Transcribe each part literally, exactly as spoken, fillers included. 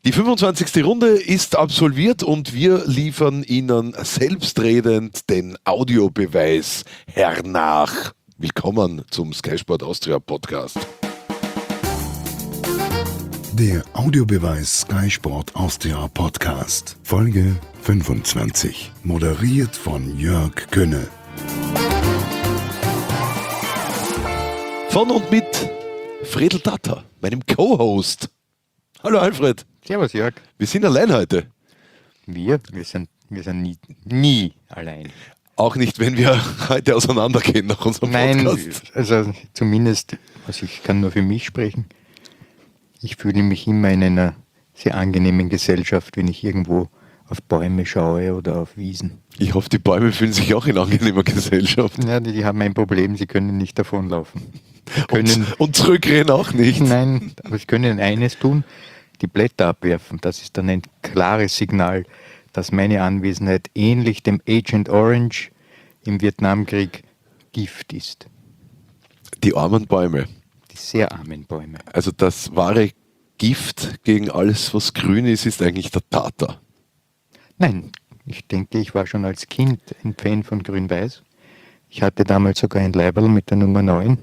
Die fünfundzwanzigste Runde ist absolviert und wir liefern Ihnen selbstredend den Audiobeweis hernach. Willkommen zum Sky Sport Austria Podcast. Der Audiobeweis Sky Sport Austria Podcast, Folge fünfundzwanzig, moderiert von Jörg Könne. Von und mit Fredl Tatter, meinem Co-Host. Hallo Alfred. Servus Jörg. Wir sind allein heute. Wir? Wir sind, wir sind nie, nie allein. Auch nicht, wenn wir heute auseinandergehen nach unserem Nein, Podcast. also zumindest, also ich kann nur für mich sprechen. Ich fühle mich immer in einer sehr angenehmen Gesellschaft, wenn ich irgendwo auf Bäume schaue oder auf Wiesen. Ich hoffe, die Bäume fühlen sich auch in angenehmer Gesellschaft. Ja, die, die haben ein Problem, sie können nicht davonlaufen. Sie können, und, und zurückrennen auch nicht. Nein, aber sie können eines tun, die Blätter abwerfen. Das ist dann ein klares Signal, dass meine Anwesenheit ähnlich dem Agent Orange im Vietnamkrieg Gift ist. Die armen Bäume. Die sehr armen Bäume. Also das wahre Gift gegen alles, was grün ist, ist eigentlich der Tater. Nein, ich denke, ich war schon als Kind ein Fan von Grün-Weiß. Ich hatte damals sogar ein Leiberl mit der Nummer neun.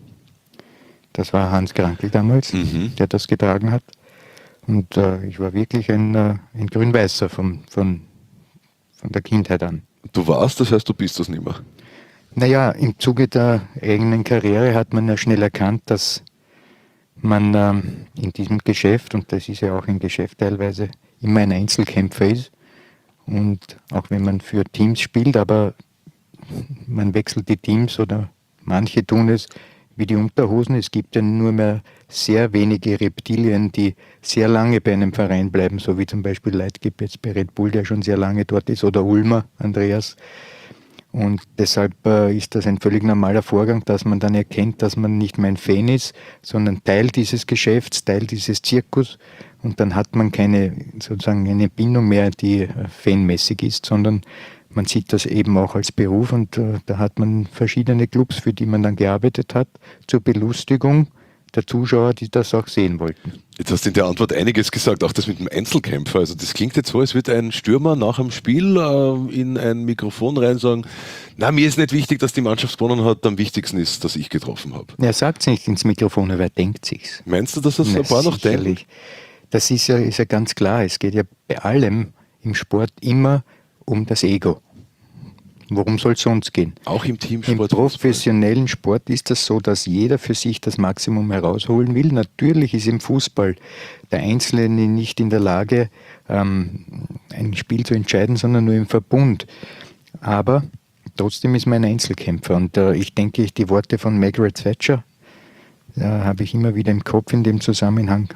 Das war Hans Krankl damals, Mhm. der das getragen hat. Und äh, ich war wirklich ein, äh, ein Grün-Weißer von, von, von der Kindheit an. Du warst, das heißt, du bist das nicht mehr. Naja, im Zuge der eigenen Karriere hat man ja schnell erkannt, dass man ähm, in diesem Geschäft, und das ist ja auch ein Geschäft teilweise, immer ein Einzelkämpfer ist. Und auch wenn man für Teams spielt, aber man wechselt die Teams oder manche tun es wie die Unterhosen. Es gibt ja nur mehr sehr wenige Reptilien, die sehr lange bei einem Verein bleiben, so wie zum Beispiel Leitgeb jetzt bei Red Bull, der schon sehr lange dort ist, oder Ulmer, Andreas. Und deshalb äh, ist das ein völlig normaler Vorgang, dass man dann erkennt, dass man nicht mehr ein Fan ist, sondern Teil dieses Geschäfts, Teil dieses Zirkus. Und dann hat man keine sozusagen eine Bindung mehr, die äh, fanmäßig ist, sondern man sieht das eben auch als Beruf. Und äh, da hat man verschiedene Clubs, für die man dann gearbeitet hat, zur Belustigung der Zuschauer, die das auch sehen wollten. Jetzt hast du in der Antwort einiges gesagt, auch das mit dem Einzelkämpfer. Also das klingt jetzt so, als würde ein Stürmer nach dem Spiel äh, in ein Mikrofon rein sagen, na, mir ist nicht wichtig, dass die Mannschaft gewonnen hat, am wichtigsten ist, dass ich getroffen habe. Er sagt es nicht ins Mikrofon, aber er denkt sich's. Meinst du, dass das Na, ein paar noch denken? sicherlich. Das ist ja, ist ja ganz klar. Es geht ja bei allem im Sport immer um das Ego. Worum soll es sonst gehen? Auch im Im Teamsport? professionellen Sport ist das so, dass jeder für sich das Maximum herausholen will. Natürlich ist im Fußball der Einzelne nicht in der Lage, ähm, ein Spiel zu entscheiden, sondern nur im Verbund. Aber trotzdem ist man ein Einzelkämpfer. Und äh, ich denke, die Worte von Margaret Thatcher äh, habe ich immer wieder im Kopf in dem Zusammenhang.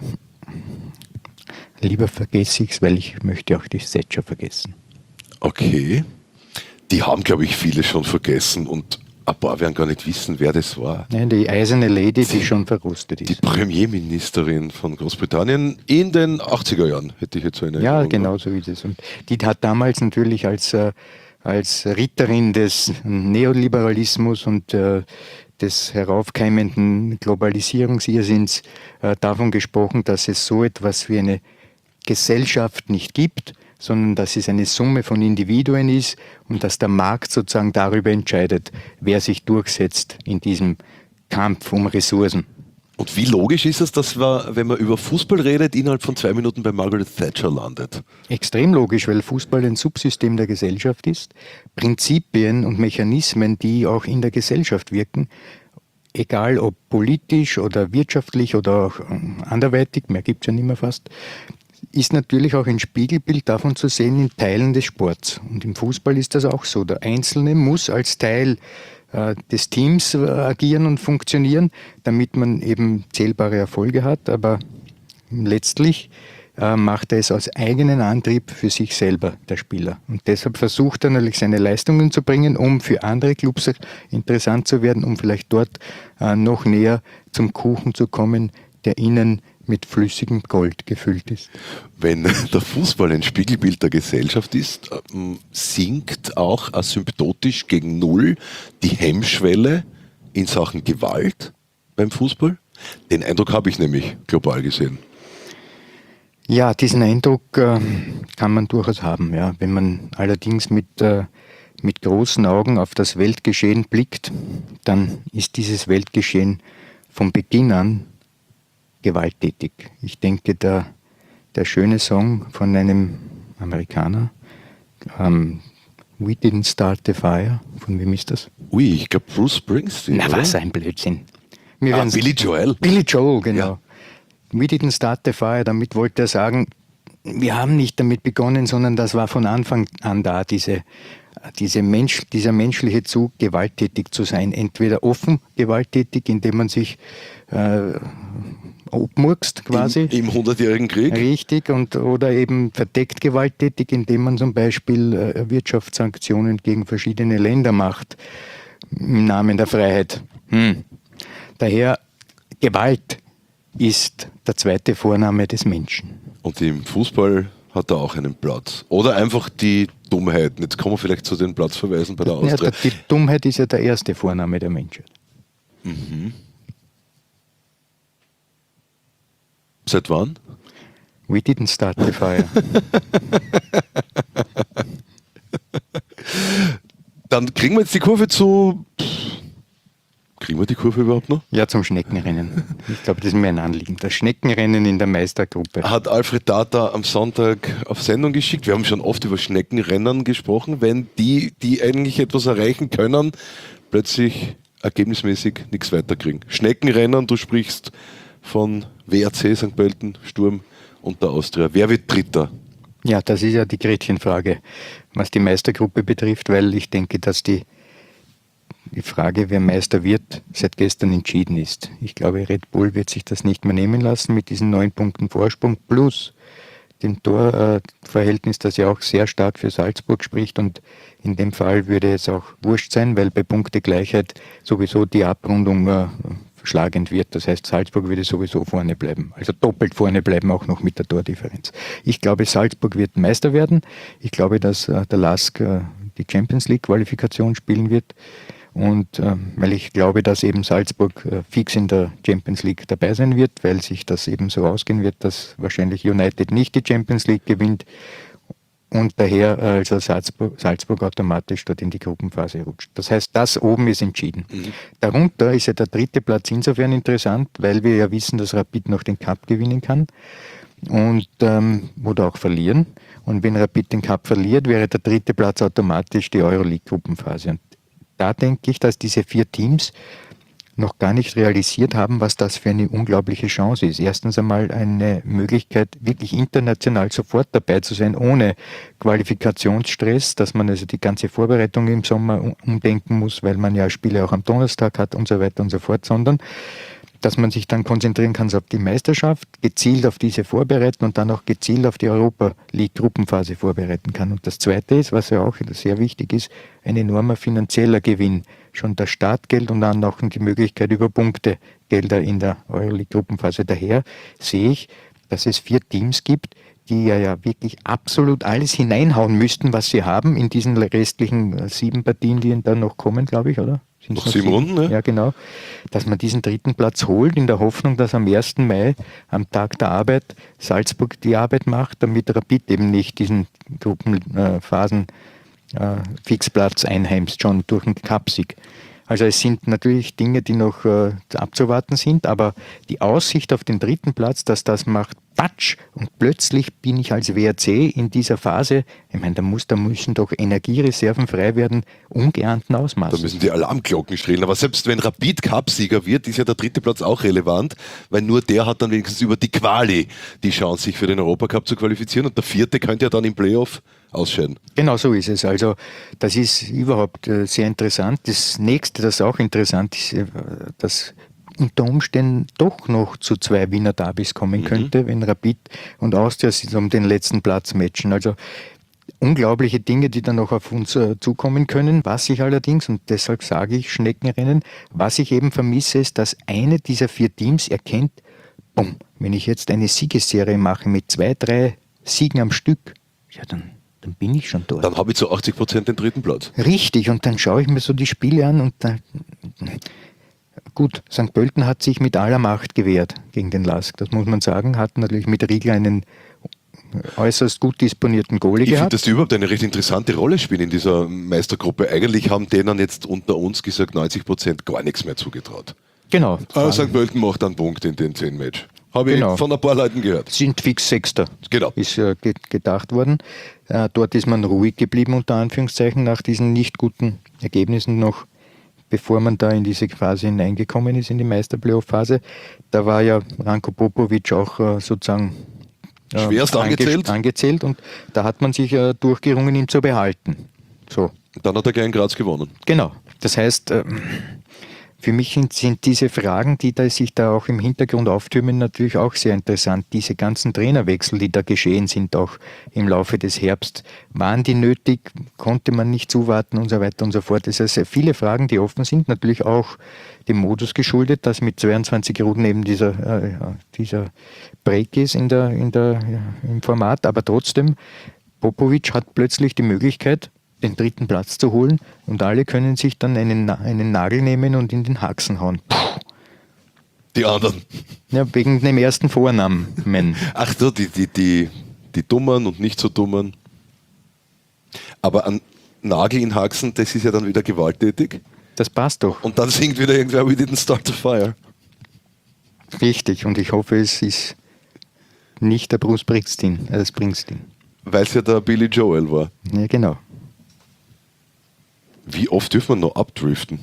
Lieber vergesse ich es, weil ich möchte auch die Thatcher vergessen. Okay. Die haben, glaube ich, viele schon vergessen und ein paar werden gar nicht wissen, wer das war. Nein, die eiserne Lady, die schon verrostet Die ist. Premierministerin von Großbritannien in den achtziger Jahren, hätte ich jetzt so eine Ja, Erinnerung. genau so ist es. Und die hat damals natürlich als, äh, als Ritterin des Neoliberalismus und äh, des heraufkeimenden Globalisierungsirrsinns äh, davon gesprochen, dass es so etwas wie eine Gesellschaft nicht gibt, sondern dass es eine Summe von Individuen ist und dass der Markt sozusagen darüber entscheidet, wer sich durchsetzt in diesem Kampf um Ressourcen. Und wie logisch ist es, dass man, wenn man über Fußball redet, innerhalb von zwei Minuten bei Margaret Thatcher landet? Extrem logisch, weil Fußball ein Subsystem der Gesellschaft ist. Prinzipien und Mechanismen, die auch in der Gesellschaft wirken, egal ob politisch oder wirtschaftlich oder auch anderweitig, mehr gibt es ja nicht mehr fast, ist natürlich auch ein Spiegelbild davon zu sehen in Teilen des Sports. Und im Fußball ist das auch so. Der Einzelne muss als Teil äh, des Teams äh, agieren und funktionieren, damit man eben zählbare Erfolge hat. Aber letztlich äh, macht er es aus eigenem Antrieb für sich selber, der Spieler. Und deshalb versucht er natürlich seine Leistungen zu bringen, um für andere Clubs interessant zu werden, um vielleicht dort äh, noch näher zum Kuchen zu kommen, der ihnen mit flüssigem Gold gefüllt ist. Wenn der Fußball ein Spiegelbild der Gesellschaft ist, sinkt auch asymptotisch gegen Null die Hemmschwelle in Sachen Gewalt beim Fußball? Den Eindruck habe ich nämlich global gesehen. Ja, diesen Eindruck äh, kann man durchaus haben. Ja. Wenn man allerdings mit, äh, mit großen Augen auf das Weltgeschehen blickt, dann ist dieses Weltgeschehen von Beginn an gewalttätig. Ich denke, der, der schöne Song von einem Amerikaner, ähm, We Didn't Start the Fire, von wem ist das? Ui, ich glaube Bruce Springsteen. Na, oder? was ein Blödsinn. Wir Ah, werden's- Billy Joel. Billy Joel, genau. Ja. We didn't start the fire, damit wollte er sagen, wir haben nicht damit begonnen, sondern das war von Anfang an da, diese, diese Mensch, dieser menschliche Zug, gewalttätig zu sein. Entweder offen gewalttätig, indem man sich äh, obmurkst quasi. Im, im hundertjährigen Krieg. Richtig, und, oder eben verdeckt gewalttätig, indem man zum Beispiel äh, Wirtschaftssanktionen gegen verschiedene Länder macht, im Namen der Freiheit. Hm. Daher, Gewalt ist der zweite Vorname des Menschen. Und im Fußball hat er auch einen Platz. Oder einfach die Dummheit. Jetzt kommen wir vielleicht zu den Platzverweisen bei der Ja, Austria. die Dummheit ist ja der erste Vorname der Menschheit. Seit wann? We didn't start the fire. Dann kriegen wir jetzt die Kurve zu... Kriegen wir die Kurve überhaupt noch? Ja, zum Schneckenrennen. Ich glaube, das ist mir ein Anliegen. Das Schneckenrennen in der Meistergruppe. Hat Alfred Tata am Sonntag auf Sendung geschickt. Wir haben schon oft über Schneckenrennen gesprochen, wenn die, die eigentlich etwas erreichen können, plötzlich ergebnismäßig nichts weiterkriegen. Schneckenrennen, du sprichst von W R C, Sankt Pölten, Sturm und der Austria. Wer wird Dritter? Ja, das ist ja die Gretchenfrage, was die Meistergruppe betrifft, weil ich denke, dass die, die Frage, wer Meister wird, seit gestern entschieden ist. Ich glaube, Red Bull wird sich das nicht mehr nehmen lassen mit diesen neun Punkten Vorsprung plus dem Torverhältnis, das ja auch sehr stark für Salzburg spricht, und in dem Fall würde es auch wurscht sein, weil bei Punktegleichheit sowieso die Abrundung äh, schlagend wird. Das heißt, Salzburg würde sowieso vorne bleiben. Also doppelt vorne bleiben, auch noch mit der Tordifferenz. Ich glaube, Salzburg wird Meister werden. Ich glaube, dass äh, der Lask äh, die Champions League Qualifikation spielen wird. Und äh, weil ich glaube, dass eben Salzburg äh, fix in der Champions League dabei sein wird, weil sich das eben so ausgehen wird, dass wahrscheinlich United nicht die Champions League gewinnt und daher äh, also Salzburg, Salzburg automatisch dort in die Gruppenphase rutscht. Das heißt, das oben ist entschieden. Mhm. Darunter ist ja der dritte Platz insofern interessant, weil wir ja wissen, dass Rapid noch den Cup gewinnen kann und ähm, oder auch verlieren. Und wenn Rapid den Cup verliert, wäre der dritte Platz automatisch die Euroleague-Gruppenphase. Und da denke ich, dass diese vier Teams noch gar nicht realisiert haben, was das für eine unglaubliche Chance ist. Erstens einmal eine Möglichkeit, wirklich international sofort dabei zu sein, ohne Qualifikationsstress, dass man also die ganze Vorbereitung im Sommer umdenken muss, weil man ja Spiele auch am Donnerstag hat und so weiter und so fort, sondern dass man sich dann konzentrieren kann auf die Meisterschaft, gezielt auf diese vorbereiten und dann auch gezielt auf die Europa League Gruppenphase vorbereiten kann. Und das Zweite ist, was ja auch sehr wichtig ist, ein enormer finanzieller Gewinn. Schon das Startgeld und dann auch die Möglichkeit über Punktegelder in der Euroleague Gruppenphase. Daher sehe ich, dass es vier Teams gibt, die ja, ja wirklich absolut alles hineinhauen müssten, was sie haben in diesen restlichen sieben Partien, die dann noch kommen, glaube ich, oder? Noch sieben Runden, ne? Ja, genau. Dass man diesen dritten Platz holt, in der Hoffnung, dass am ersten Mai, am Tag der Arbeit, Salzburg die Arbeit macht, damit Rapid eben nicht diesen Gruppenphasen äh, Fixplatz einheimst, schon durch einen Cupsieg. Also es sind natürlich Dinge, die noch äh, abzuwarten sind, aber die Aussicht auf den dritten Platz, dass das macht Patsch und plötzlich bin ich als W R C in dieser Phase, ich meine, da, muss, da müssen doch Energiereserven frei werden, ungeahnten Ausmaßes. Da müssen die Alarmglocken schrillen. Aber selbst wenn Rapid Cup-Sieger wird, ist ja der dritte Platz auch relevant, weil nur der hat dann wenigstens über die Quali die Chance, sich für den Europacup zu qualifizieren, und der vierte könnte ja dann im Playoff ausscheiden. Genau so ist es. Also das ist überhaupt äh, sehr interessant. Das nächste, das auch interessant ist, äh, dass unter Umständen doch noch zu zwei Wiener Derbys kommen mhm. könnte, wenn Rapid und Austria sich um den letzten Platz matchen. Also unglaubliche Dinge, die dann noch auf uns äh, zukommen können. Was ich allerdings, und deshalb sage ich Schneckenrennen, was ich eben vermisse, ist, dass eine dieser vier Teams erkennt, bumm, wenn ich jetzt eine Siegesserie mache mit zwei, drei Siegen am Stück, ja dann dann bin ich schon dort. Dann habe ich zu achtzig Prozent den dritten Platz. Richtig, und dann schaue ich mir so die Spiele an und dann, gut, Sankt Pölten hat sich mit aller Macht gewehrt gegen den Lask, das muss man sagen, hat natürlich mit Riegel einen äußerst gut disponierten Goalie Ich finde, gehabt. dass die überhaupt eine recht interessante Rolle spielen in dieser Meistergruppe. Eigentlich haben denen jetzt unter uns gesagt neunzig Prozent gar nichts mehr zugetraut. Genau. Ah, Sankt Pölten macht einen Punkt in den zehn Match. Habe Genau. ich von ein paar Leuten gehört. Sind fix Sechster, Genau. ist äh, ge- gedacht worden. Äh, dort ist man ruhig geblieben, unter Anführungszeichen, nach diesen nicht guten Ergebnissen noch, bevor man da in diese Phase hineingekommen ist, in die Meisterplayoff-Phase. Da war ja Ranko Popovic auch äh, sozusagen äh, Schwerst ange- angezählt. angezählt und da hat man sich äh, durchgerungen, ihn zu behalten. So, Dann hat er gleich in Graz gewonnen. genau. Das heißt, äh, für mich sind, sind diese Fragen, die da sich da auch im Hintergrund auftürmen, natürlich auch sehr interessant. Diese ganzen Trainerwechsel, die da geschehen sind, auch im Laufe des Herbst, waren die nötig? Konnte man nicht zuwarten und so weiter und so fort? Das sind sehr viele Fragen, die offen sind. Natürlich auch dem Modus geschuldet, dass mit zweiundzwanzig Runden eben dieser, äh, ja, dieser Break ist in der, in der, ja, im Format. Aber trotzdem, Popovic hat plötzlich die Möglichkeit, den dritten Platz zu holen und alle können sich dann einen, Na- einen Nagel nehmen und in den Haxen hauen. Puh. Die anderen. Ja, wegen dem ersten Vornamen. Ach so, die, die, die, die Dummen und nicht so Dummen. Aber ein Nagel in Haxen, das ist ja dann wieder gewalttätig. Das passt doch. Und dann singt wieder irgendwer We didn't start the fire. Richtig. Und ich hoffe, es ist nicht der Bruce Springsteen. Äh, Springsteen. Weil es ja der Billy Joel war. Ja, genau. Wie oft dürfen wir noch abdriften?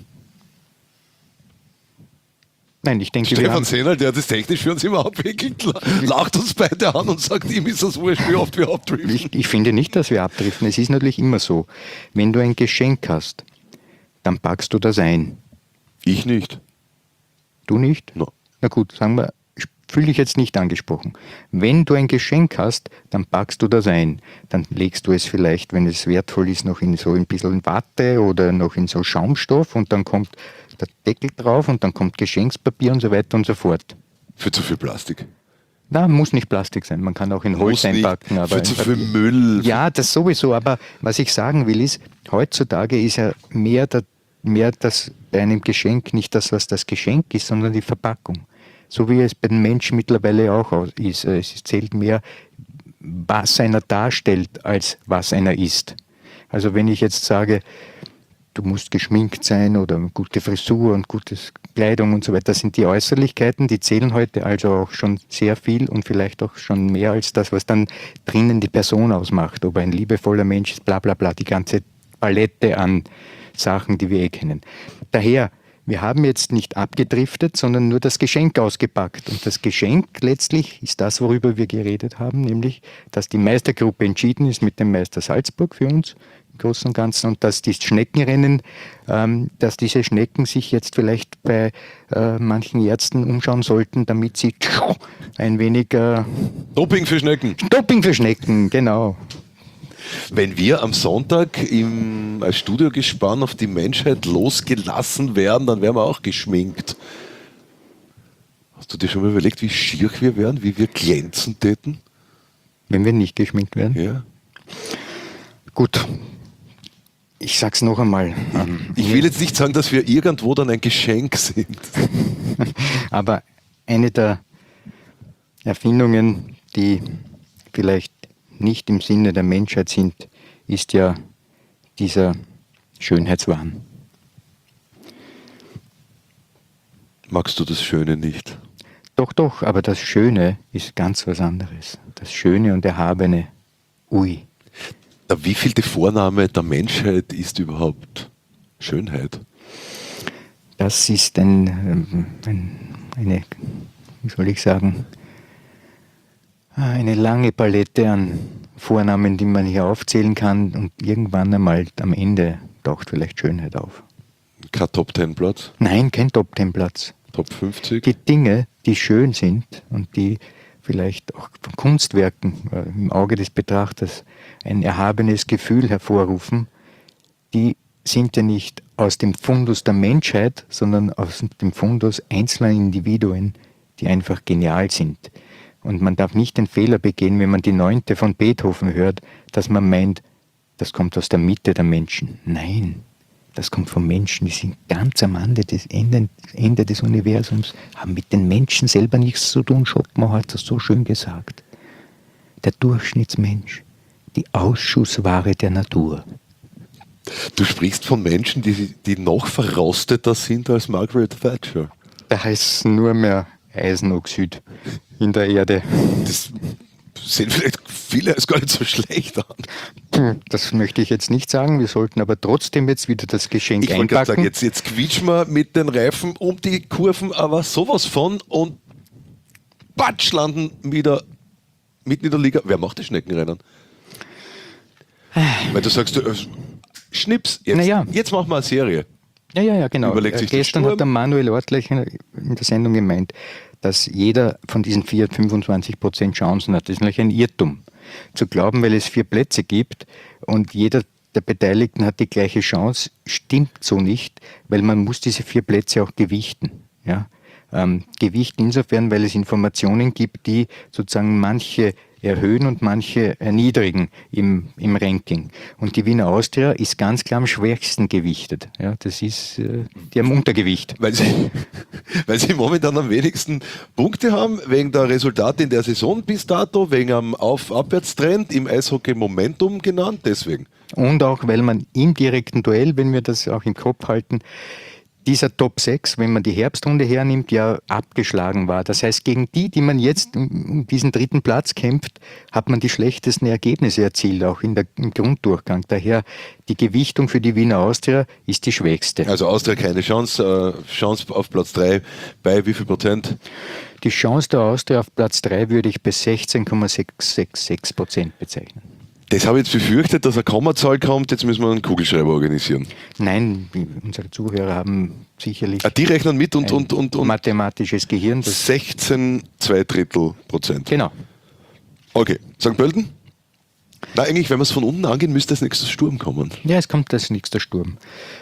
Nein, ich denke, wir Stefan haben, Sehnal, der das technisch für uns immer abwickelt, lacht uns beide an und sagt, ihm ist das wurscht, wie oft wir abdriften. ich, ich finde nicht, dass wir abdriften. Es ist natürlich immer so, wenn du ein Geschenk hast, dann packst du das ein. Ich nicht. Du nicht? No. Na gut, sagen wir, fühle dich jetzt nicht angesprochen. Wenn du ein Geschenk hast, dann packst du das ein. Dann legst du es vielleicht, wenn es wertvoll ist, noch in so ein bisschen Watte oder noch in so Schaumstoff und dann kommt der Deckel drauf und dann kommt Geschenkspapier und so weiter und so fort. Für zu viel Plastik. Na, muss nicht Plastik sein, man kann auch in Holz Muss nicht. einpacken. Aber Für zu viel Müll. Ja, das sowieso, aber was ich sagen will ist, heutzutage ist ja mehr, der, mehr das bei einem Geschenk nicht das, was das Geschenk ist, sondern die Verpackung. So wie es bei den Menschen mittlerweile auch aus- ist. Es zählt mehr, was einer darstellt, als was einer ist. Also wenn ich jetzt sage, du musst geschminkt sein oder eine gute Frisur und gute Kleidung und so weiter, das sind die Äußerlichkeiten, die zählen heute also auch schon sehr viel und vielleicht auch schon mehr als das, was dann drinnen die Person ausmacht. Ob er ein liebevoller Mensch ist, bla bla bla, die ganze Palette an Sachen, die wir eh kennen. Daher, wir haben jetzt nicht abgedriftet, sondern nur das Geschenk ausgepackt. Und das Geschenk letztlich ist das, worüber wir geredet haben, nämlich, dass die Meistergruppe entschieden ist mit dem Meister Salzburg für uns im Großen und Ganzen und dass die Schneckenrennen, ähm, dass diese Schnecken sich jetzt vielleicht bei äh, manchen Ärzten umschauen sollten, damit sie ein wenig äh, Doping für Schnecken. Doping für Schnecken, genau. Wenn wir am Sonntag im als Studiogespann auf die Menschheit losgelassen werden, dann werden wir auch geschminkt. Hast du dir schon mal überlegt, wie schier wir wären, wie wir glänzen täten? Wenn wir nicht geschminkt werden. Ja. Gut, ich sag's noch einmal. Ähm, Ich will jetzt nicht sagen, dass wir irgendwo dann ein Geschenk sind. Aber eine der Erfindungen, die vielleicht nicht im Sinne der Menschheit sind, ist ja dieser Schönheitswahn. Magst du das Schöne nicht? Doch, doch, aber das Schöne ist ganz was anderes. Das Schöne und Erhabene, ui. Der wievielte Vorname der Menschheit ist überhaupt Schönheit? Das ist ein, ähm, ein, eine, wie soll ich sagen, eine lange Palette an Vornamen, die man hier aufzählen kann und irgendwann einmal am Ende taucht vielleicht Schönheit auf. Kein Top Ten Platz, Nein, kein Top-Ten-Platz. Top fünfzig. Die Dinge, die schön sind und die vielleicht auch von Kunstwerken äh, im Auge des Betrachters ein erhabenes Gefühl hervorrufen, die sind ja nicht aus dem Fundus der Menschheit, sondern aus dem Fundus einzelner Individuen, die einfach genial sind. Und man darf nicht den Fehler begehen, wenn man die Neunte von Beethoven hört, dass man meint, das kommt aus der Mitte der Menschen. Nein, das kommt von Menschen, die sind ganz am Ende des, Ende, Ende des Universums, haben mit den Menschen selber nichts zu tun. Schopenhauer hat das so schön gesagt. der Durchschnittsmensch, die Ausschussware der Natur. Du sprichst von Menschen, die, die noch verrosteter sind als Margaret Thatcher. Da heißt nur mehr Eisenoxid in der Erde. Das sehen vielleicht viele als gar nicht so schlecht an. Das möchte ich jetzt nicht sagen. Wir sollten aber trotzdem jetzt wieder das Geschenk Ich wollte gerade einpacken. sagen, jetzt, jetzt quietschen wir mit den Reifen um die Kurven, aber sowas von und patsch landen wieder mitten in der Liga. Wer macht die Schneckenrennen? Weil du sagst, du, äh, Schnips, jetzt, Naja. jetzt machen wir eine Serie. Ja, ja, ja, genau. Überlegt Äh, sich der Gestern Sturm. hat der Manuel Ortlecher in der Sendung gemeint, dass jeder von diesen vier fünfundzwanzig Prozent Chancen hat. Das ist natürlich ein Irrtum. Zu glauben, weil es vier Plätze gibt und jeder der Beteiligten hat die gleiche Chance, stimmt so nicht, weil man muss diese vier Plätze auch gewichten. Ja? Ähm, gewichten insofern, weil es Informationen gibt, die sozusagen manche erhöhen und manche erniedrigen im, im Ranking. Und die Wiener Austria ist ganz klar am schwächsten gewichtet. Ja, das ist, äh, die haben Untergewicht. Weil sie, weil sie momentan am wenigsten Punkte haben, wegen der Resultate in der Saison bis dato, wegen am Auf- Abwärtstrend im Eishockey Momentum genannt, deswegen. Und auch, weil man im direkten Duell, wenn wir das auch im Kopf halten, dieser Top sechs, wenn man die Herbstrunde hernimmt, ja abgeschlagen war. Das heißt, gegen die, die man jetzt um diesen dritten Platz kämpft, hat man die schlechtesten Ergebnisse erzielt, auch in der, im Grunddurchgang. Daher die Gewichtung für die Wiener Austria ist die schwächste. Also Austria keine Chance, äh, Chance auf Platz drei bei wie viel Prozent? Die Chance der Austria auf Platz drei würde ich bei sechzehn Komma sechs sechs sechs Prozent bezeichnen. Das habe ich jetzt befürchtet, dass eine Kommazahl kommt, jetzt müssen wir einen Kugelschreiber organisieren. Nein, unsere Zuhörer haben sicherlich Ah, die rechnen mit und, ein und, und, und mathematisches Gehirn. Das sechzehn, zwei Drittel Prozent. genau. Okay, Sankt Pölten? Na, eigentlich, wenn wir es von unten angehen, müsste als nächstes Sturm kommen. Ja, es kommt als nächster Sturm.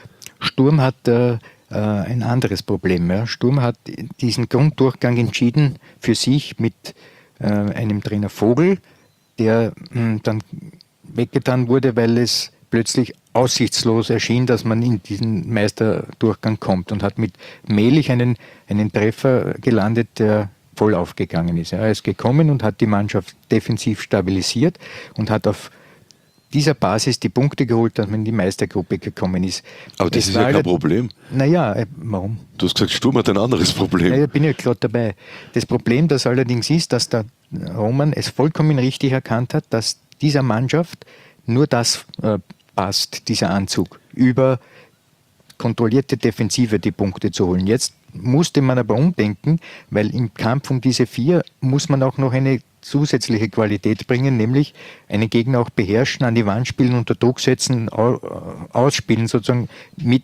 Sturm hat äh, äh, ein anderes Problem. Ja. Sturm hat diesen Grunddurchgang entschieden für sich mit äh, einem Trainer Vogel, der mh, dann weggetan wurde, weil es plötzlich aussichtslos erschien, dass man in diesen Meisterdurchgang kommt und hat mit Mehlich einen, einen Treffer gelandet, der voll aufgegangen ist. Er ist gekommen und hat die Mannschaft defensiv stabilisiert und hat auf dieser Basis die Punkte geholt, dass man in die Meistergruppe gekommen ist. Aber das Es ist war ja kein halt- Problem. Naja, äh, warum? Du hast gesagt, Sturm hat ein anderes Problem. Ja, ich bin ja gerade dabei. Das Problem, das allerdings ist, dass der Roman es vollkommen richtig erkannt hat, dass dieser Mannschaft nur das äh, passt, dieser Anzug, über kontrollierte Defensive die Punkte zu holen. Jetzt musste man aber umdenken, weil im Kampf um diese vier muss man auch noch eine zusätzliche Qualität bringen, nämlich einen Gegner auch beherrschen, an die Wand spielen, unter Druck setzen, au- ausspielen sozusagen mit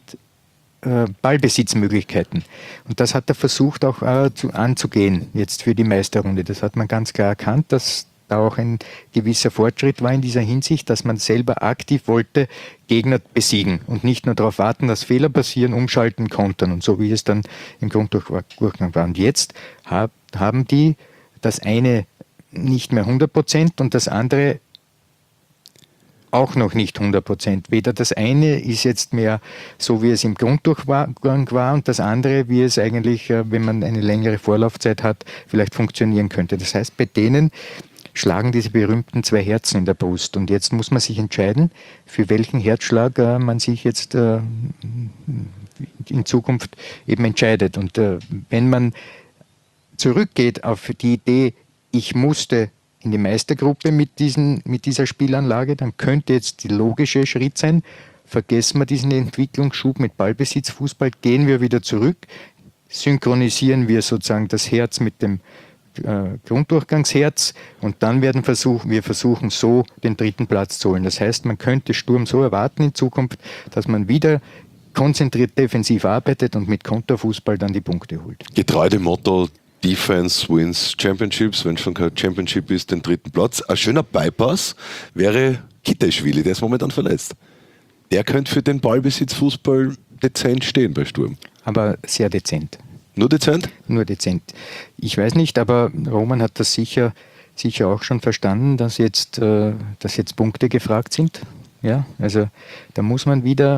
äh, Ballbesitzmöglichkeiten. Und das hat er versucht auch äh, zu, anzugehen jetzt für die Meisterrunde. Das hat man ganz klar erkannt, dass da auch ein gewisser Fortschritt war in dieser Hinsicht, dass man selber aktiv wollte Gegner besiegen und nicht nur darauf warten, dass Fehler passieren, umschalten, kontern und so wie es dann im Grunddurchgang war. Und jetzt hab, haben die das eine nicht mehr hundert Prozent und das andere auch noch nicht hundert Prozent. Weder das eine ist jetzt mehr so, wie es im Grunddurchgang war und das andere, wie es eigentlich, wenn man eine längere Vorlaufzeit hat, vielleicht funktionieren könnte. Das heißt, bei denen schlagen diese berühmten zwei Herzen in der Brust. Und jetzt muss man sich entscheiden, für welchen Herzschlag äh, man sich jetzt äh, in Zukunft eben entscheidet. Und äh, wenn man zurückgeht auf die Idee, ich musste in die Meistergruppe mit, diesen, mit dieser Spielanlage, dann könnte jetzt der logische Schritt sein, vergessen wir diesen Entwicklungsschub mit Ballbesitz, Fußball, gehen wir wieder zurück, synchronisieren wir sozusagen das Herz mit dem äh, Grunddurchgangsherz und dann werden versuch, wir versuchen so den dritten Platz zu holen. Das heißt, man könnte Sturm so erwarten in Zukunft, dass man wieder konzentriert defensiv arbeitet und mit Konterfußball dann die Punkte holt. Getreu dem Motto Defense wins Championships, wenn schon kein Championship ist, den dritten Platz. Ein schöner Bypass wäre Kitaishvili, der ist momentan verletzt. Der könnte für den Ballbesitz Fußball dezent stehen bei Sturm. Aber sehr dezent. Nur dezent? Nur dezent. Ich weiß nicht, aber Roman hat das sicher, sicher auch schon verstanden, dass jetzt, äh, dass jetzt Punkte gefragt sind. Ja, also da muss man wieder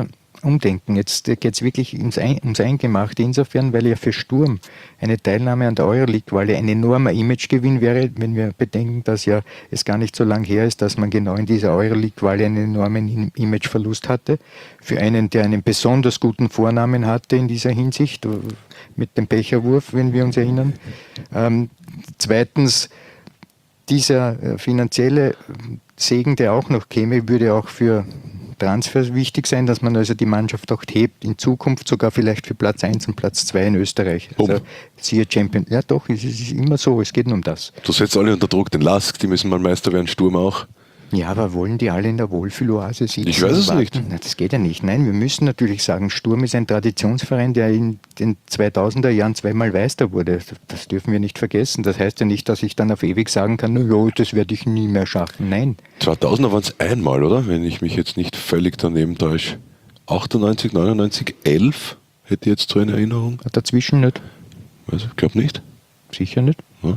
umdenken. Jetzt geht es wirklich ins Ein, ums Eingemachte, insofern, weil ja für Sturm eine Teilnahme an der Euroleague-Quali ein enormer Imagegewinn wäre, wenn wir bedenken, dass ja es gar nicht so lange her ist, dass man genau in dieser Euroleague-Quali einen enormen Imageverlust hatte. Für einen, der einen besonders guten Vornamen hatte in dieser Hinsicht, mit dem Becherwurf, wenn wir uns erinnern. Ähm, zweitens, dieser äh, finanzielle Segen, der auch noch käme, würde auch für Transfers wichtig sein, dass man also die Mannschaft auch hebt, in Zukunft sogar vielleicht für Platz eins und Platz zwei in Österreich. Also, siehe Champion. Ja doch, es ist immer so, es geht nur um das. Du setzt alle unter Druck, den Lask, die müssen mal Meister werden, Sturm auch. Ja, aber wollen die alle in der Wohlfühloase sitzen? Ich weiß es nicht. Na, das geht ja nicht. Nein, wir müssen natürlich sagen, Sturm ist ein Traditionsverein, der in den zweitausender Jahren zweimal Meister wurde. Das dürfen wir nicht vergessen. Das heißt ja nicht, dass ich dann auf ewig sagen kann, na ja, das werde ich nie mehr schaffen. Nein. zweitausender waren es einmal, oder? Wenn ich mich jetzt nicht völlig daneben täusche. achtundneunzig, neunundneunzig, elf hätte ich jetzt so in Erinnerung. Dazwischen nicht. Also, ich glaube nicht. Sicher nicht. Ja.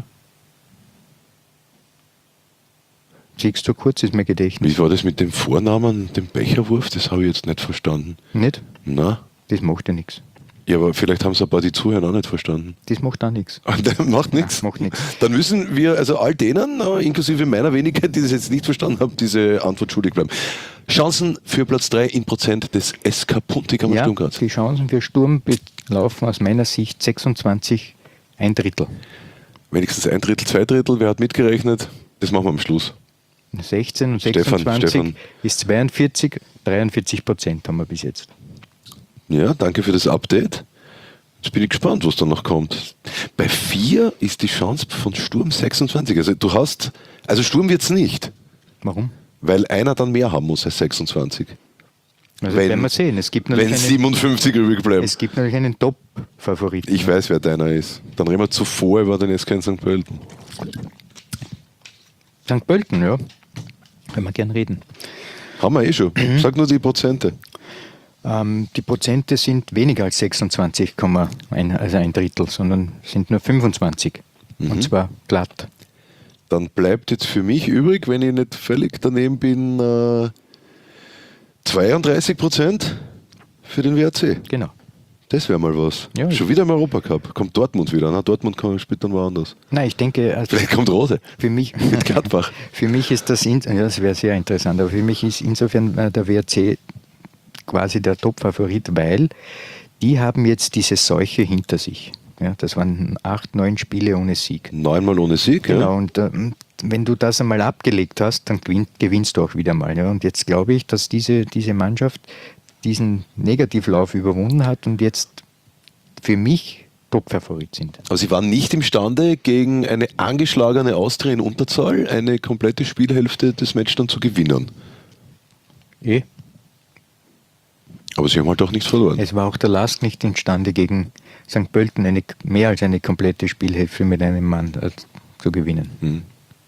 Siehst du, kurz ist mein Gedächtnis. Wie war das mit dem Vornamen, dem Becherwurf? Das habe ich jetzt nicht verstanden. Nicht? Na? Das macht ja nichts. Ja, aber vielleicht haben es ein paar die Zuhörer auch nicht verstanden. Das macht auch nichts. Macht nichts? Macht nichts. Dann müssen wir, also all denen, äh, inklusive meiner Wenigkeit, die das jetzt nicht verstanden haben, diese Antwort schuldig bleiben. Chancen für Platz drei in Prozent des S K Puntigammer Ja, Sturm Graz. die Chancen für Sturm laufen aus meiner Sicht sechsundzwanzig, ein Drittel. Wenigstens ein Drittel, zwei Drittel, wer hat mitgerechnet? Das machen wir am Schluss. sechzehn und Stefan, sechsundzwanzig Stefan. ist zweiundvierzig, dreiundvierzig Prozent haben wir bis jetzt. Ja, danke für das Update. Jetzt bin ich gespannt, was dann noch kommt. Bei vier ist die Chance von Sturm sechsundzwanzig. Also du hast, also Sturm wird es nicht, Warum? weil einer dann mehr haben muss als sechsundzwanzig. Also Wenn- werden wir sehen. Es gibt Wenn natürlich einen, siebenundfünfzig übrig bleiben. es gibt natürlich einen Top-Favoriten. Ich weiß, wer deiner ist. Dann reden wir zuvor über den S K in Sankt Pölten. Sankt Pölten, ja. Können wir gern reden. Haben wir eh schon. Sag nur die Prozente. Ähm, die Prozente sind weniger als sechsundzwanzig, also ein Drittel, sondern sind nur fünfundzwanzig. Mhm. Und zwar glatt. Dann bleibt jetzt für mich übrig, wenn ich nicht völlig daneben bin, äh, zweiunddreißig Prozent für den W R C. Genau. Das wäre mal was. Ja, Schon wieder im Europacup. Kommt Dortmund wieder. Na, Dortmund kann, spielt dann woanders. Nein, ich denke, also Vielleicht kommt Rose für mich, mit Gladbach. für mich ist das, in, ja, das wäre sehr interessant, aber für mich ist insofern äh, der W R C quasi der Top-Favorit, weil die haben jetzt diese Seuche hinter sich. Ja, das waren acht, neun Spiele ohne Sieg. Neunmal ohne Sieg. Genau, Ja. und äh, wenn du das einmal abgelegt hast, dann gewinn, gewinnst du auch wieder mal. Ja. Und jetzt glaube ich, dass diese, diese Mannschaft diesen Negativlauf überwunden hat und jetzt für mich Top-Favorit sind. Aber sie waren nicht imstande, gegen eine angeschlagene Austria in Unterzahl eine komplette Spielhälfte des Matches dann zu gewinnen. Eh. Aber sie haben halt auch nichts verloren. Es war auch der Lask nicht imstande, gegen Sankt Pölten eine, mehr als eine komplette Spielhälfte mit einem Mann äh, zu gewinnen. Hm.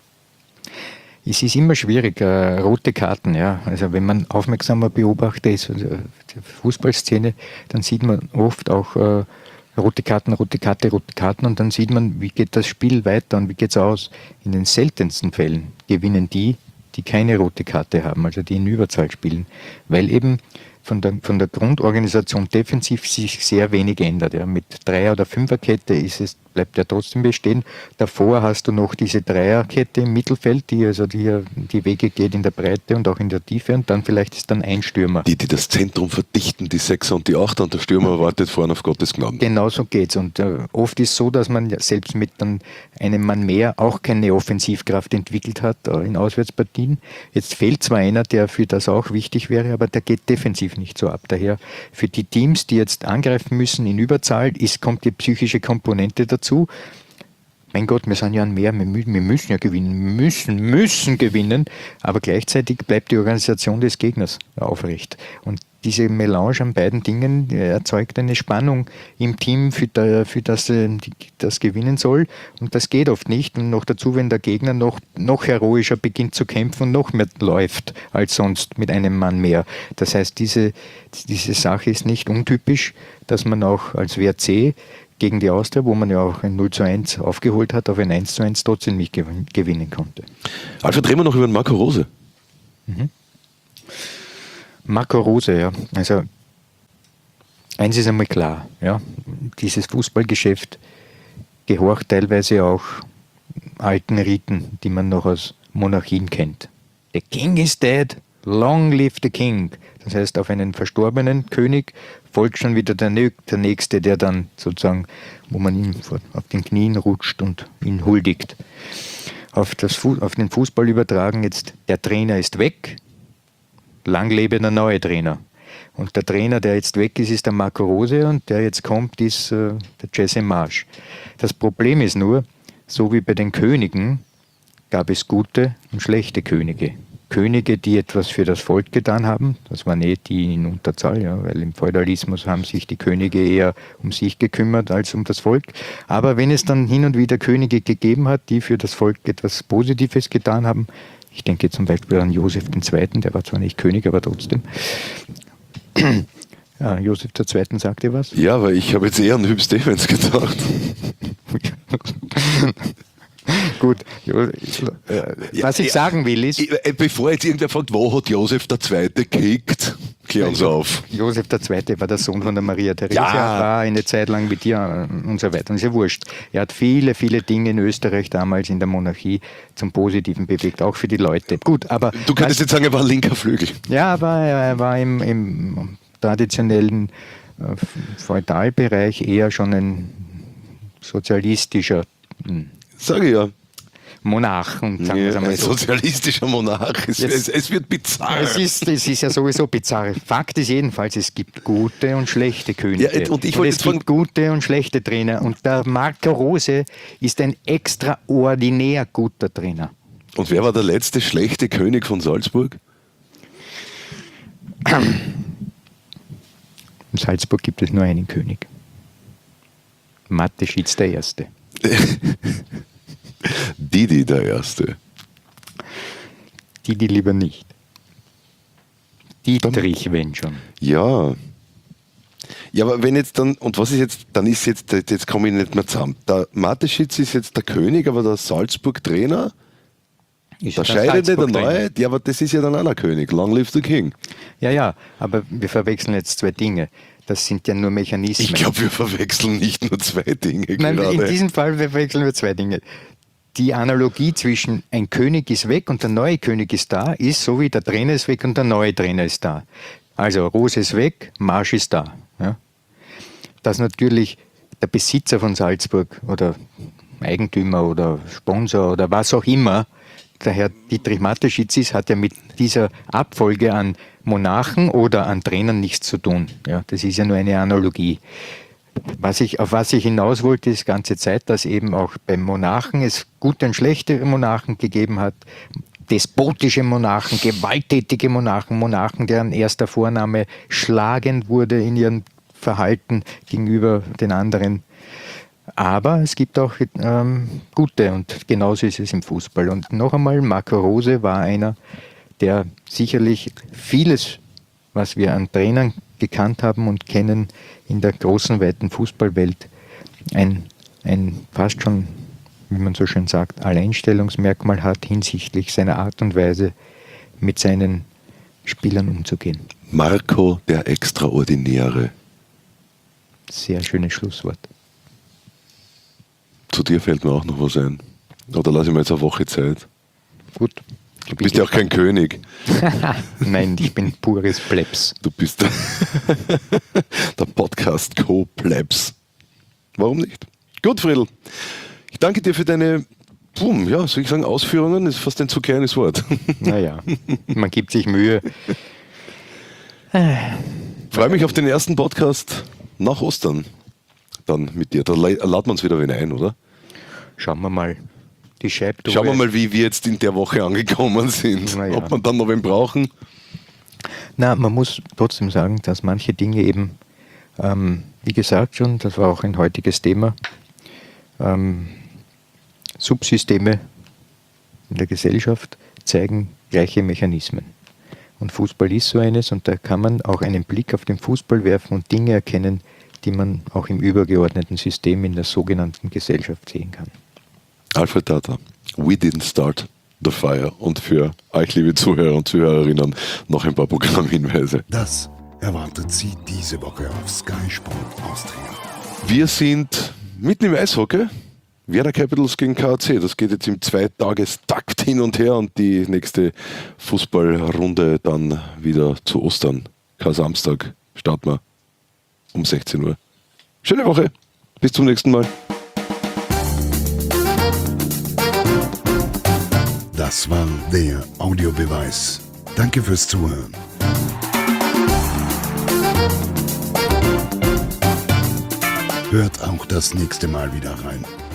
Es ist immer schwierig, äh, rote Karten, ja. Also wenn man aufmerksamer Beobachter ist, also die Fußballszene, dann sieht man oft auch äh, rote Karten, rote Karte, rote Karten und dann sieht man, wie geht das Spiel weiter und wie geht es aus. In den seltensten Fällen gewinnen die, die keine rote Karte haben, also die in Überzahl spielen, weil eben von der, von der Grundorganisation defensiv sich sehr wenig ändert. Ja. Mit Dreier- oder Fünferkette ist es, bleibt ja trotzdem bestehen. Davor hast du noch diese Dreierkette im Mittelfeld, die also die, die Wege geht in der Breite und auch in der Tiefe und dann vielleicht ist dann ein Stürmer. Die, die das Zentrum verdichten, die Sechser und die Achter und der Stürmer wartet vorne auf Gottes Gnaden. Genau so geht's. Und äh, oft ist es so, dass man ja selbst mit dann einem Mann mehr auch keine Offensivkraft entwickelt hat äh, in Auswärtspartien. Jetzt fehlt zwar einer, der für das auch wichtig wäre, aber der geht defensiv nicht so ab. Daher für die Teams, die jetzt angreifen müssen in Überzahl, ist, kommt die psychische Komponente dazu. Mein Gott, wir sind ja ein Mehr, wir müssen, wir müssen ja gewinnen, müssen, müssen gewinnen, aber gleichzeitig bleibt die Organisation des Gegners aufrecht. Und diese Melange an beiden Dingen erzeugt eine Spannung im Team, für, der, für das äh, das gewinnen soll. Und das geht oft nicht. Und noch dazu, wenn der Gegner noch, noch heroischer beginnt zu kämpfen und noch mehr läuft als sonst mit einem Mann mehr. Das heißt, diese, diese Sache ist nicht untypisch, dass man auch als W R C gegen die Austria, wo man ja auch ein null zu eins aufgeholt hat, auf ein eins zu eins trotzdem nicht gewinnen konnte. Alfred, reden wir noch über den Marco Rose. Mhm. Marco Rose, ja. Also eins ist einmal klar, ja, dieses Fußballgeschäft gehorcht teilweise auch alten Riten, die man noch aus Monarchien kennt. The king is dead, long live the king. Das heißt, auf einen verstorbenen König folgt schon wieder der, der Nächste, der dann sozusagen, wo man ihm auf den Knien rutscht und ihn huldigt. Auf, das, auf den Fußball übertragen jetzt, der Trainer ist weg, lang lebe der neue Trainer. Und der Trainer, der jetzt weg ist, ist der Marco Rose und der jetzt kommt, ist äh, der Jesse Marsch. Das Problem ist nur, so wie bei den Königen gab es gute und schlechte Könige. Könige, die etwas für das Volk getan haben, das waren eh die in Unterzahl, ja, weil im Feudalismus haben sich die Könige eher um sich gekümmert als um das Volk. Aber wenn es dann hin und wieder Könige gegeben hat, die für das Volk etwas Positives getan haben, ich denke zum Beispiel an Josef der Zweite., der war zwar nicht König, aber trotzdem. Ja, Josef der Zweite. sagte was? Ja, aber ich habe jetzt eher an Hüb Stevens gedacht. Gut, was ich sagen will ist... Bevor jetzt irgendwer fragt, wo hat Josef der Zweite gekickt, klär uns auf. Josef der Zweite. war der Sohn von der Maria Theresia, Ja. war eine Zeit lang mit ihr und so weiter. Und ist ja wurscht. Er hat viele, viele Dinge in Österreich damals in der Monarchie zum Positiven bewegt, auch für die Leute. Gut, aber... Du könntest jetzt sagen, er war ein linker Flügel. Ja, aber er war im, im traditionellen äh, Feudalbereich eher schon ein sozialistischer hm, Sage ich ja. Monarch. Und sagen wir es Ja, einmal ein so. sozialistischer Monarch. Es, Jetzt- es, es wird bizarr. Es ist, es ist ja sowieso bizarr. Fakt ist jedenfalls, es gibt gute und schlechte Könige. Ja, und ich wollte es jetzt gibt gute und schlechte Trainer. Und der Marco Rose ist ein extraordinär guter Trainer. Und wer war der letzte schlechte König von Salzburg? In Salzburg gibt es nur einen König. Mateschitz der Erste. Didi der Erste. Die, die lieber nicht. Dietrich, wenn schon. Ja. Ja, aber wenn jetzt dann, und was ist jetzt, dann ist jetzt, jetzt komme ich nicht mehr zusammen. Der Mateschitz ist jetzt der König, aber der Salzburg-Trainer, Ist der der Scheidende, der Salzburg-Trainer. Neue, ja, aber das ist ja dann auch ein König. Long live the King. Ja, ja, aber wir verwechseln jetzt zwei Dinge. Das sind ja nur Mechanismen. Ich glaube, wir verwechseln nicht nur zwei Dinge Nein, gerade. in diesem Fall verwechseln wir zwei Dinge. Die Analogie zwischen ein König ist weg und der neue König ist da, ist so wie der Trainer ist weg und der neue Trainer ist da. Also Rose ist weg, Marsch ist da. Ja? Dass natürlich der Besitzer von Salzburg oder Eigentümer oder Sponsor oder was auch immer, der Herr Dietrich Mateschitz ist, hat ja mit dieser Abfolge an Monarchen oder an Trainern nichts zu tun. Ja, das ist ja nur eine Analogie. Was ich, auf was ich hinaus wollte, ist die ganze Zeit, dass eben auch beim Monarchen es gute und schlechte Monarchen gegeben hat, despotische Monarchen, gewalttätige Monarchen, Monarchen, deren erster Vorname schlagend wurde in ihrem Verhalten gegenüber den anderen. Aber es gibt auch ähm, gute und genauso ist es im Fußball. Und noch einmal, Marco Rose war einer, der sicherlich vieles, was wir an Trainern gekannt haben und kennen, in der großen, weiten Fußballwelt ein, ein fast schon, wie man so schön sagt, Alleinstellungsmerkmal hat hinsichtlich seiner Art und Weise, mit seinen Spielern umzugehen. Marco der Extraordinäre. Sehr schönes Schlusswort. Zu dir fällt mir auch noch was ein. Oder lass ich mir jetzt eine Woche Zeit. Gut. Du bist ja auch kein König. Nein, ich bin pures Plebs. Du bist der, der Podcast Co-Plebs. Warum nicht? Gut, Friedl. Ich danke dir für deine, boom, ja, soll ich sagen, Ausführungen, ist fast ein zu kleines Wort. Naja, man gibt sich Mühe. Freue mich auf den ersten Podcast nach Ostern. Dann mit dir. Da la- laden wir uns wieder wen ein, oder? Schauen wir mal. Die Scheibtore. Schauen wir mal, wie wir jetzt in der Woche angekommen sind. Na ja. Ob wir dann noch wen brauchen. Na, man muss trotzdem sagen, dass manche Dinge eben, ähm, wie gesagt schon, das war auch ein heutiges Thema, ähm, Subsysteme in der Gesellschaft zeigen gleiche Mechanismen. Und Fußball ist so eines und da kann man auch einen Blick auf den Fußball werfen und Dinge erkennen, die man auch im übergeordneten System in der sogenannten Gesellschaft sehen kann. Alfred Tata, we didn't start the fire. Und für euch, liebe Zuhörer und Zuhörerinnen, noch ein paar Programmhinweise. Das erwartet Sie diese Woche auf Sky Sport Austria. Wir sind mitten im Eishockey. Werder Capitals gegen K A C. Das geht jetzt im Zweitagestakt hin und her und die nächste Fußballrunde dann wieder zu Ostern. Kein Samstag. Starten wir um sechzehn Uhr. Schöne Woche. Bis zum nächsten Mal. Das war der Audiobeweis. Danke fürs Zuhören. Hört auch das nächste Mal wieder rein.